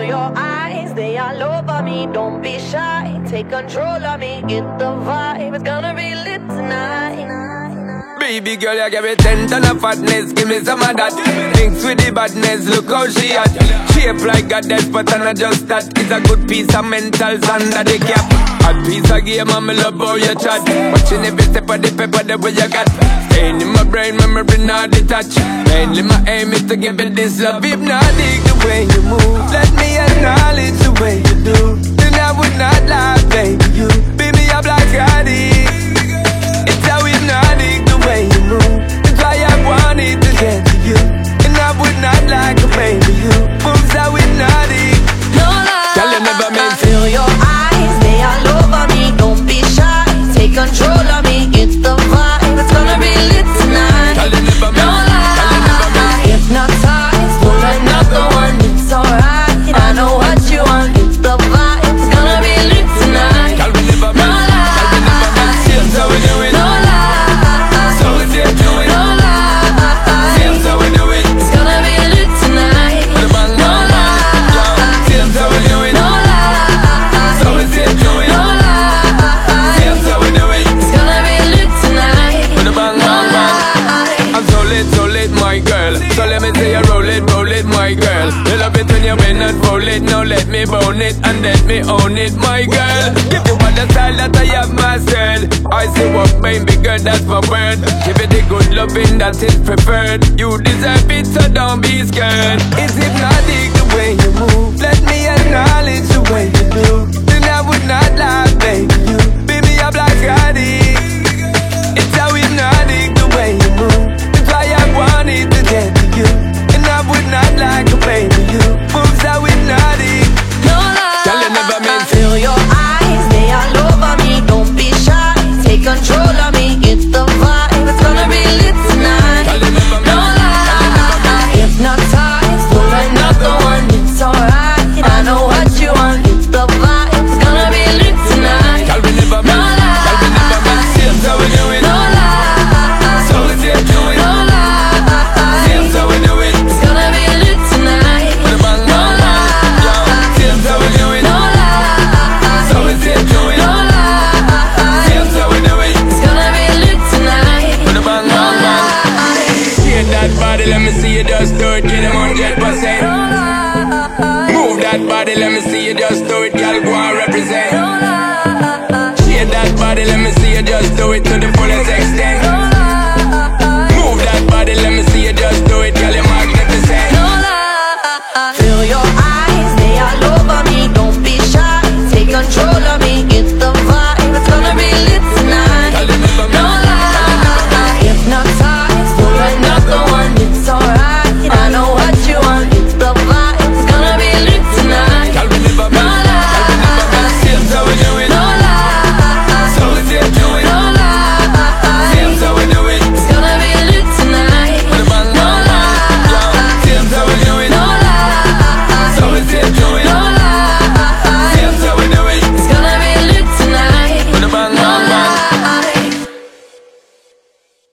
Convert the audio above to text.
your eyes, they all over me. Don't be shy, take control of me. Get the vibe, it's gonna be lit tonight. Baby girl, you give me 10 ton of fatness, give me some of that. Thinks with the badness, look how she at. Shape like a death, but I'm not just that. It's a good piece of mentals under the cap. Hot piece of game, I'm love how you chat. Watching every step of the paper, the way you got. Staying in my brain, memory not detached. Mainly my aim is to give it this love. If not, dig the way you move. Let me acknowledge the way you do. Then I would not lie, baby, you beat me up like I did. It's how hypnotic the way you move. That's why I wanted to get to you. And I would not like a baby, you moves how hypnotic. No lie, Tell you never meant to. feel your eyes, they all over me. Don't be shy, take control of me. Get the vibe, it's gonna be lit tonight. Tell you never meant. No lie, hypnotized, pull another one, it's alright. I know what you want, get the vibe, it's gonna be lit tonight. Tell me never meant. Tell me never meant. Seems how we do it. No lie, So we do it. no lie, Seems how we do it. it's gonna be lit tonight. The bang No bang bang. lie, Seems how we do it. no lie, So we do it. no lie, Seems how we do it. it's gonna be lit tonight. The bang bang bang. I'm so lit, my girl. So let me say you roll it, my girl. You love it when you bend and roll it. Now let me bone it and let me own it, my girl. Give you all the style that I have mastered. I see what baby girl, that's my word. Give it the good loving that is preferred. You deserve it, so don't be scared. It's hypnotic the way you move. Let me acknowledge the way you do. Then I would not lie, baby, you beat me up like I did. It's how hypnotic the way you move. That's why I wanted to get to you. And I would not like a baby, you moves how hypnotic. No lie, Tell you never meant to. feel your eyes, they all over me. Don't be shy, take control of me. Get the vibe, it's gonna be lit tonight. Tell you never No meant. lie, hypnotized, pull another one, it's alright. I know what you want, get the vibe, it's gonna be lit tonight. Tell me never No meant. Tell me never meant. Seems how we do it. No lie, So we do it. no lie, Seems how we do it. it's gonna be lit tonight. The bang No bang bang. lie, Seems how we do it. no lie, So we do it. no lie, Seems how we do it. it's gonna be lit tonight. The bang bang bang. Shake that body, let me see you just do it. Get them 100%. Move that body, let me see you just do it. Girl, go and represent. Shake that body, let me see you just do it to the fullest extent.